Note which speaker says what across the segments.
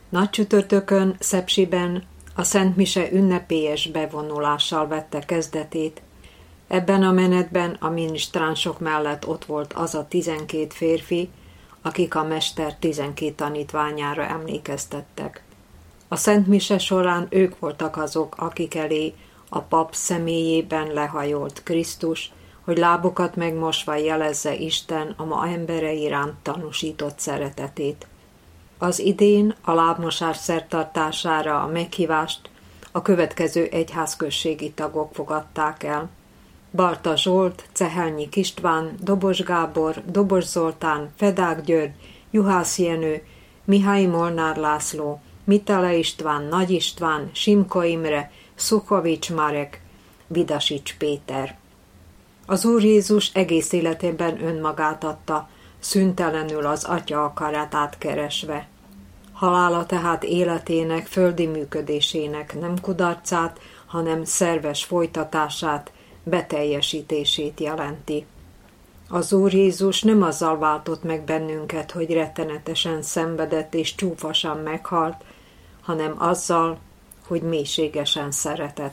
Speaker 1: Nagycsütörtökön Szepsiben a Szent Mise ünnepélyes bevonulással vette kezdetét. Ebben a menetben a minisztránsok mellett ott volt az a 12 férfi, akik a Mester 12 tanítványára emlékeztettek. A Szent Mise során ők voltak azok, akik elé a pap személyében lehajolt Krisztus, hogy lábukat megmosva jelezze Isten a ma embere iránt tanúsított szeretetét. Az idén a lábmosás szertartására a meghívást a következő egyházközségi tagok fogadták el. Barta Zsolt, Cehelnyik István, Dobos Gábor, Dobos Zoltán, Fedák György, Juhász Jenő, Mihály Molnár László, Mitele István, Nagy István, Simko Imre, Szukovics Marek, Vidasics Péter. Az Úr Jézus egész életében önmagát adta, szüntelenül az Atya akaratát keresve. Halála tehát életének, földi működésének nem kudarcát, hanem szerves folytatását, beteljesítését jelenti. Az Úr Jézus nem azzal váltott meg bennünket, hogy rettenetesen szenvedett és csúfosan meghalt, hanem azzal, hogy mélységesen szeretett.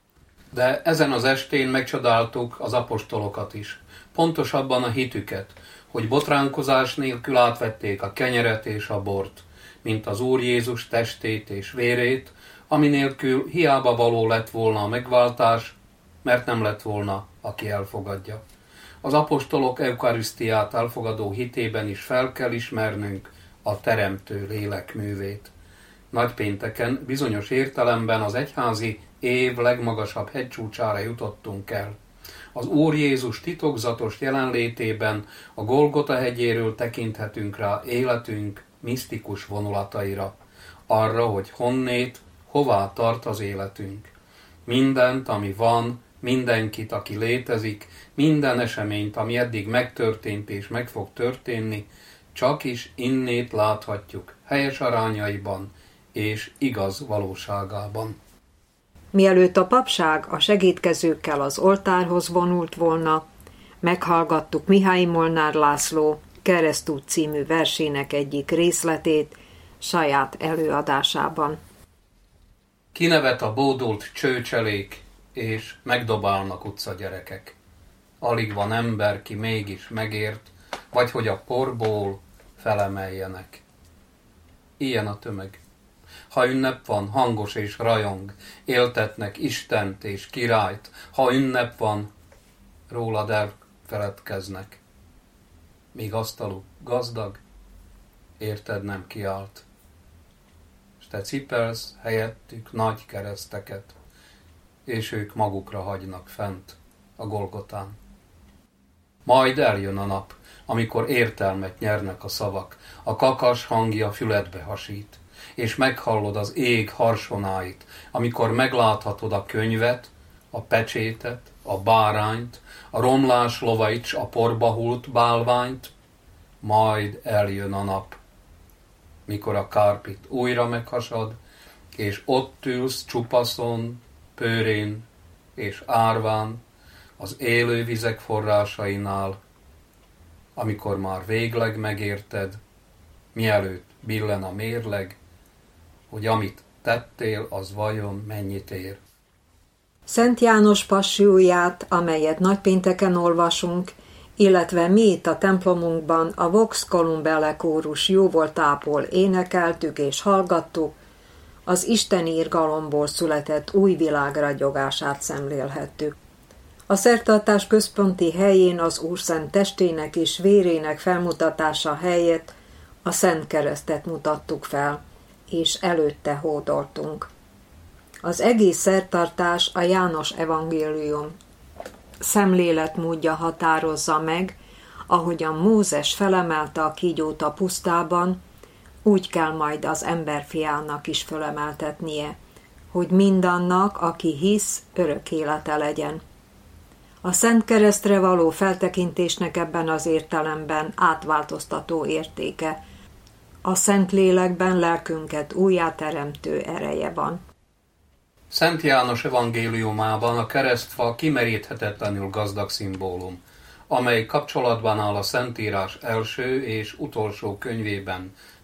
Speaker 2: De ezen az estén megcsodáltuk az apostolokat is, pontosabban a hitüket, hogy botránkozás nélkül átvették a kenyeret és a bort, mint az Úr Jézus testét és vérét, ami nélkül hiába való lett volna a megváltás, mert nem lett volna, aki elfogadja. Az apostolok eukarisztiát elfogadó hitében is fel kell ismernünk a teremtő lélek művét. Nagypénteken bizonyos értelemben az egyházi év legmagasabb hegycsúcsára jutottunk el. Az Úr Jézus titokzatos jelenlétében a Golgota hegyéről tekinthetünk rá életünk misztikus vonulataira, arra, hogy honnét, hová tart az életünk. Mindent, ami van, mindenkit, aki létezik, minden eseményt, ami eddig megtörtént és meg fog történni, csak is innét láthatjuk helyes arányaiban és igaz valóságában.
Speaker 1: Mielőtt a papság a segédkezőkkel az oltárhoz vonult volna, meghallgattuk Mihály Molnár László Keresztút című versének egyik részletét saját előadásában.
Speaker 2: Kinevet a bódult csőcselék, és megdobálnak utcagyerekek. Alig van ember, ki mégis megért, vagy hogy a porból felemeljenek. Ilyen a tömeg. Ha ünnep van, hangos és rajong, éltetnek Istent és királyt. Ha ünnep van, rólad elfeledkeznek. Míg asztaluk gazdag, érted nem kiált. S te cipelsz helyettük nagy kereszteket, és ők magukra hagynak fent a Golgotán. Majd eljön a nap, amikor értelmet nyernek a szavak, a kakas hangja füledbe hasít, és meghallod az ég harsonáit, amikor megláthatod a könyvet, a pecsétet, a bárányt, a romlás lovait s a porba hult bálványt, majd eljön a nap, mikor a kárpit újra meghasad, és ott ülsz csupaszon, pőrén és árván, az élő vizek forrásainál, amikor már végleg megérted, mielőtt billen a mérleg, hogy amit tettél, az vajon mennyit ér.
Speaker 1: Szent János passióját, amelyet nagypénteken olvasunk, illetve mi itt a templomunkban a Vox Columbele kórus jóvoltából énekeltük és hallgattuk, az isteni irgalomból született új világ ragyogását szemlélhettük. A szertartás központi helyén az Úrszent testének és vérének felmutatása helyett a Szent Keresztet mutattuk fel, és előtte hódoltunk. Az egész szertartás a János evangélium szemléletmódja határozza meg, ahogyan Mózes felemelte a kígyót a pusztában, úgy kell majd az emberfiának is fölemeltetnie, hogy mindannak, aki hisz, örök élete legyen. A Szent Keresztre való feltekintésnek ebben az értelemben átváltoztató értéke. A Szentlélekben lelkünket újjáteremtő ereje van.
Speaker 2: Szent János evangéliumában a keresztfa kimeríthetetlenül gazdag szimbólum, amely kapcsolatban áll a Szentírás első és utolsó könyvében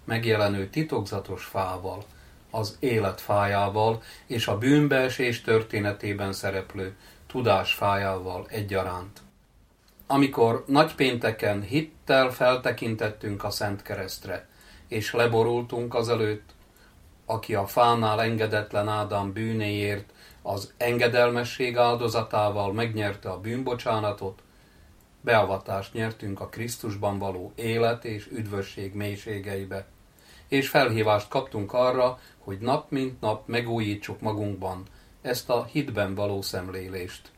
Speaker 2: megjelenő titokzatos fával, az életfájával és a bűnbeesés történetében szereplő tudásfájával egyaránt. Amikor nagypénteken hittel feltekintettünk a Szent Keresztre, és leborultunk azelőtt, aki a fánál engedetlen Ádám bűnéért az engedelmesség áldozatával megnyerte a bűnbocsánatot, beavatást nyertünk a Krisztusban való élet és üdvösség mélységeibe, és felhívást kaptunk arra, hogy nap mint nap megújítsuk magunkban ezt a hitben való szemlélést.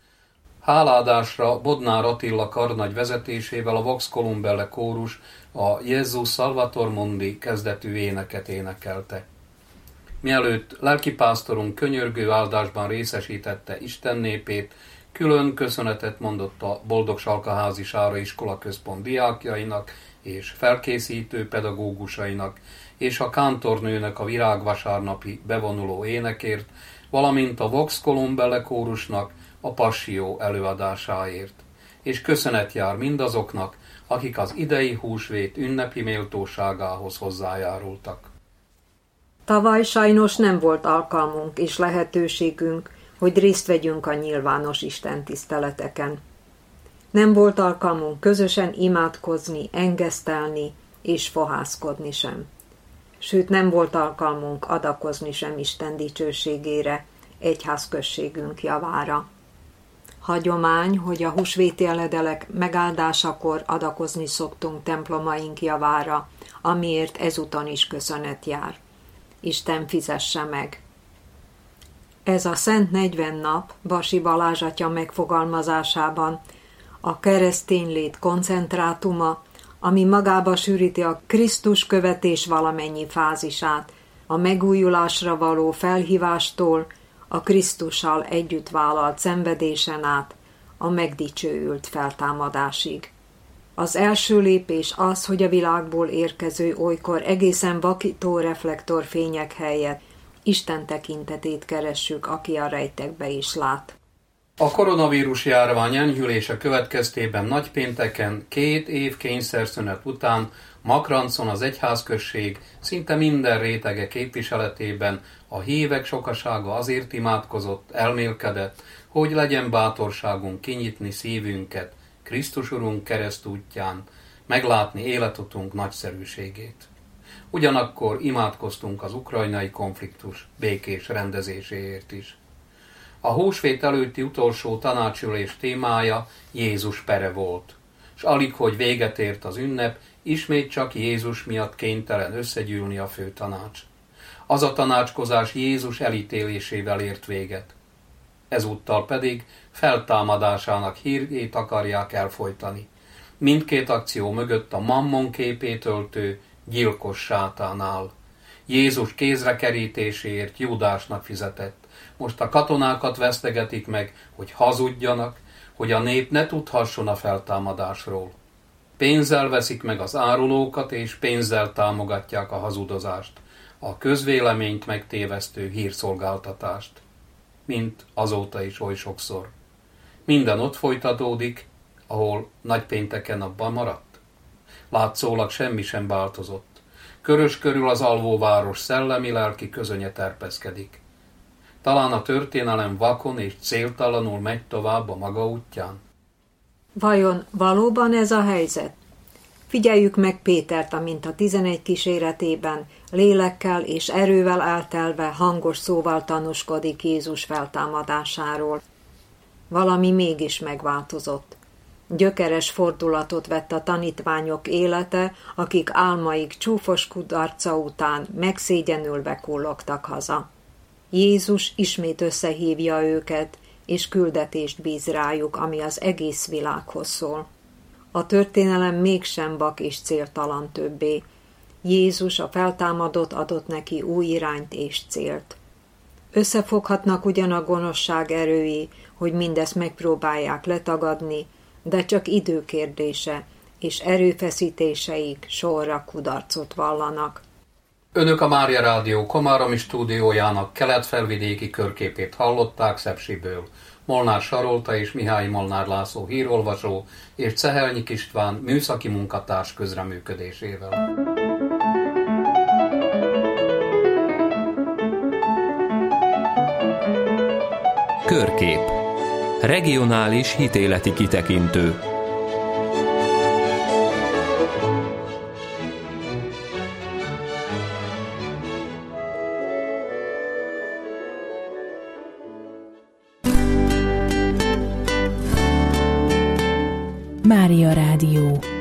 Speaker 2: Háládásra Bodnár Attila karnagy vezetésével a Vox Columbelle kórus a Jézus Salvator Mundi kezdetű éneket énekelte. Mielőtt lelkipásztorunk könyörgő áldásban részesítette Isten népét, külön köszönetet mondott a Boldogsalkaházi Sára Iskola Központ diákjainak és felkészítő pedagógusainak, és a kántornőnek a virágvasárnapi bevonuló énekért, valamint a Vox Columbelle kórusnak a Passió előadásáért. És köszönet jár mindazoknak, akik az idei húsvét ünnepi méltóságához hozzájárultak.
Speaker 1: Tavaly sajnos nem volt alkalmunk és lehetőségünk, hogy részt vegyünk a nyilvános istentiszteleteken. Nem volt alkalmunk közösen imádkozni, engesztelni és fohászkodni sem. Sőt, nem volt alkalmunk adakozni sem Isten dicsőségére, egyházközségünk javára. Hagyomány, hogy a húsvéti eledelek megáldásakor adakozni szoktunk templomaink javára, amiért ezúton is köszönet jár. Isten fizesse meg! Ez a Szent 40 nap Basi Balázs atya megfogalmazásában a keresztény lét koncentrátuma, ami magába sűríti a Krisztus követés valamennyi fázisát, a megújulásra való felhívástól, a Krisztussal együtt vállalt szenvedésen át, a megdicsőült feltámadásig. Az első lépés az, hogy a világból érkező olykor egészen vakító reflektorfények helyett Isten tekintetét keressük, aki a rejtekbe is lát.
Speaker 2: A koronavírus járvány enyhülése következtében nagypénteken 2 év kényszerszünet után Makrancon az egyházközség szinte minden rétege képviseletében a hívek sokasága azért imádkozott, elmélkedett, hogy legyen bátorságunk kinyitni szívünket Krisztus Urunk keresztútján, meglátni életutunk nagyszerűségét. Ugyanakkor imádkoztunk az ukrajnai konfliktus békés rendezéséért is. A húsvét előtti utolsó tanácsülés témája Jézus pere volt, s alig, hogy véget ért az ünnep, ismét csak Jézus miatt kénytelen összegyűlni a főtanács. Az a tanácskozás Jézus elítélésével ért véget. Ezúttal pedig feltámadásának hírét akarják elfojtani. Mindkét akció mögött a Mammon képét öltő gyilkos sátán áll. Jézus kézrekerítéséért Júdásnak fizetett. Most a katonákat vesztegetik meg, hogy hazudjanak, hogy a nép ne tudhasson a feltámadásról. Pénzzel veszik meg az árulókat, és pénzzel támogatják a hazudozást, a közvéleményt megtévesztő hírszolgáltatást. Mint azóta is oly sokszor. Minden ott folytatódik, ahol nagypénteken abban maradt. Látszólag semmi sem változott. Körös körül az alvóváros szellemi-lelki közönye terpeszkedik. Talán a történelem vakon és céltalanul megy tovább a maga útján?
Speaker 1: Vajon valóban ez a helyzet? Figyeljük meg Pétert, amint a 11 kíséretében lélekkel és erővel eltelve hangos szóval tanúskodik Jézus feltámadásáról. Valami mégis megváltozott. Gyökeres fordulatot vett a tanítványok élete, akik álmaik csúfos kudarca után megszégyenülve kullogtak haza. Jézus ismét összehívja őket, és küldetést bíz rájuk, ami az egész világhoz szól. A történelem mégsem vak és céltalan többé. Jézus a feltámadott adott neki új irányt és célt. Összefoghatnak ugyan a gonoszság erői, hogy mindezt megpróbálják letagadni, de csak idő kérdése, és erőfeszítéseik sorra kudarcot vallanak.
Speaker 2: Önök a Mária Rádió komáromi stúdiójának kelet-felvidéki körképét hallották Szepsiből. Molnár Sarolta és Mihály Molnár László hírolvasó és Cehelnyik István műszaki munkatárs közreműködésével.
Speaker 3: Körkép. Regionális hitéleti kitekintő.
Speaker 4: Mária Rádió.